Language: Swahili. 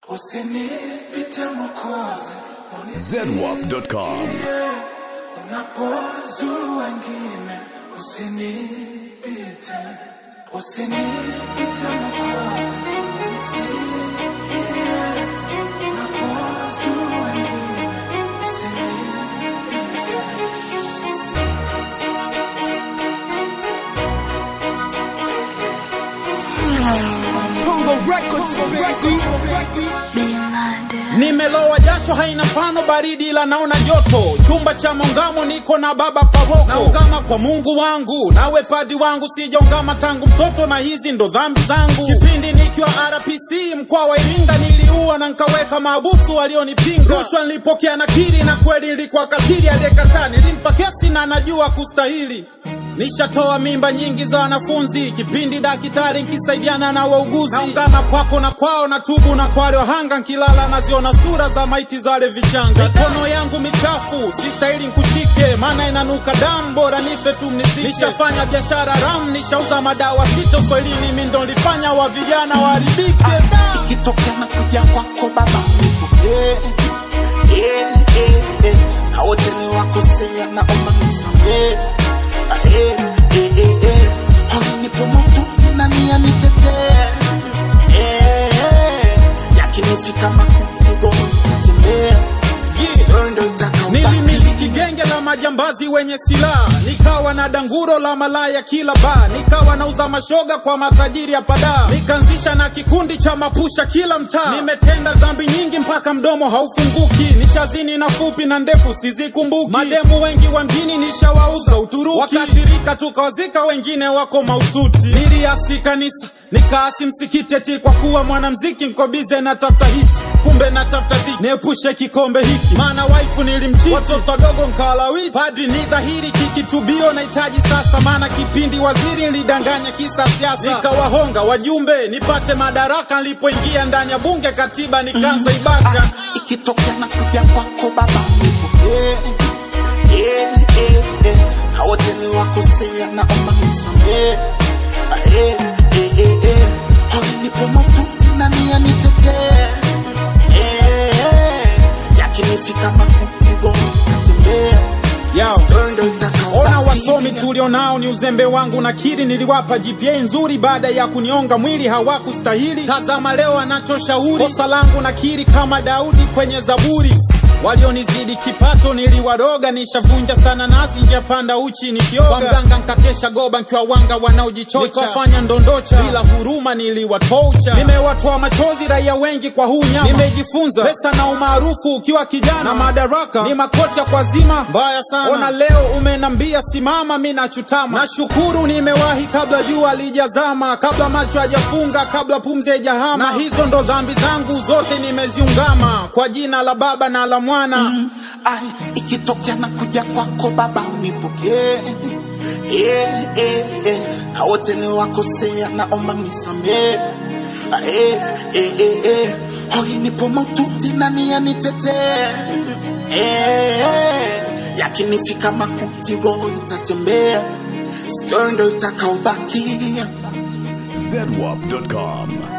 Usinipite Mwokozi, ZWAP.com. Unapozulu wengine, usinipite. Usinipite Mwokozi, unapozulu wengine, Nimelowa jasho haina pano baridi ila naona joto. Chumba cha maungamo niko na baba paroko. Naungama kwa Mungu wangu, nawe padi wangu, sijaungama tangu mtoto na hizi ndo dhambi zangu. Kipindi nikiwa RPC mkoa wa Iringa niliua na nkaweka maabusu walionipinga. Rushwa nilipokea nakiri na kweli nilikuwa katili aliyekataa. Nilimpa kesi na najua kustahili. Nishatoa mimba nyingi za wanafunzi, kipindi daktari nkisaidiana na wauguzi. Naungama kwako na kwao na tubu na kwa wale wahanga, nkilala naziona sura za maiti zale vichanga. Mikono yangu michafu, sistahili nkushike, maana inanuka damu, bora nife tu mnizike. Nishafanya biashara ramu, nishauza madawa sito swahilini, mimi ndo nilifanya wa vijana waharibike. ikitokea na kuja kwako baba nipokee. Na wote ni wakosea naomba nisamehe. Nipo maututi na nia nitetee. Yakinifika makuti roho itatembea. Nilimiliki genge la majambazi wenye silaha, nikawa na danguro la malaya kila bar, nikawa nauza mashoga kwa matajiri ya pada, nikaanzisha na kikundi cha mapusha kila mtaa. Nimetenda dhambi nyingi mpaka mdomo haufunguki, nishazini na fupi na ndefu sizikumbuki. Mademu wengi wa mjini nishawauza Uturuki, wakathirika tukawazika wengine wako maututi. Niliasi kanisa nikaasi msikiti eti kwa kuwa mwanamziki nkobize na tafuta hiti, kumbe na tafuta dhiki. Niepushe kikombe hiki maana waifu nilimchiti, watoto wadogo nkalawiti. Padri ni dhahiri kikitubio nahitaji sasa, maana kipindi waziri nilidanganya kisa siasa. Nikawahonga wajumbe nipate madaraka, nilipoingia ndani ya bunge katiba nikaanza ibaka. Ikitokea na kuja kwako baba nipokee. Na wote ni wakosea naomba nisamehe. Nipo maututi na nia nitetee. Yakinifika makuti roho itatembea. Ona wasomi tulionao ni uzembe wangu, nakiri niliwapa GPA nzuri baada ya kunionga mwili hawakustahili. Tazama leo anachoshauri, kosa langu nakiri kama Daudi kwenye Zaburi. Walionizidi kipato niliwaroga, nishavunja sana nasi njapanda uchi nikioga. Kwa mganga nkakesha goba nkiwa wanga wanaojichocha, nikafanya ndondocha bila huruma niliwatocha. Nimewatoa machozi raia wengi kwa huu nyama, nimejifunza pesa na umaarufu ukiwa kijana na madaraka ni makoti ya kwa zima mbaya sana. Ona leo umenambia simama, mimi nachutama. Nashukuru nimewahi kabla jua lijazama, kabla macho hajafunga, kabla pumzi haijahama. Na hizo ndo dhambi zangu zote nimeziungama, kwa jina la Baba na la Mwana. Ikitokea na kuja kwako baba unipokee. Na wote ni wakosea naomba nisamehe. Nipo maututi na nia nitetee. Yakinifika makuti roho itatembea. Story ndo itakaobaki. ZWAP.com.